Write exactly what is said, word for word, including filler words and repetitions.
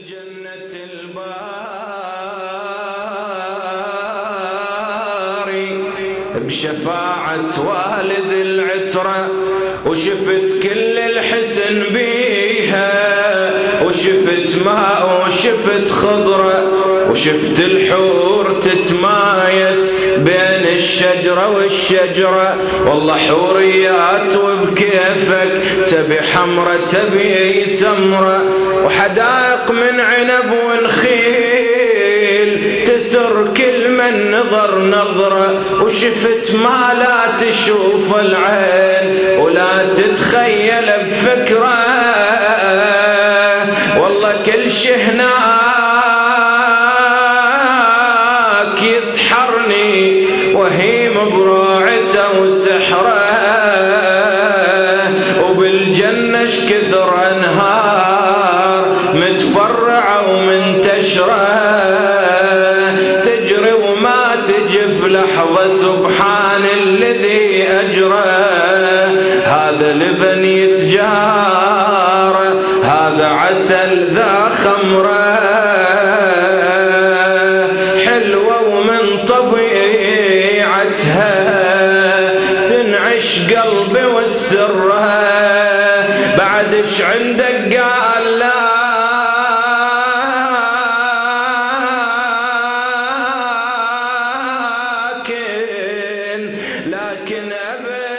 بالجنة الباري بشفاعة والد العترة، وشفت كل الحسن بيها، وشفت ماء وشفت خضرة، وشفت الحور تتمايس بين الشجرة والشجرة. والله حوريات وبكيفك، تبي حمرة تبي سمرة، وحدائق من عنب ونخيل تسر كل من نظر نظرة. وشفت ما لا تشوف العين ولا تتخيل بفكرة، والله كل شي هناك يسحرني وهيم بروعته وسحره. وبالجنة اش كثر انهار متفرعه ومنتشره، تجري وما تجف لحظه سبحان الذي اجرى. هذا لبن يتجارى، هذا عسل ذا خمره، حلوه ومن طبيعتها تنعش قلبي والسره. بعد ايش عندك قال لكن لكن أبد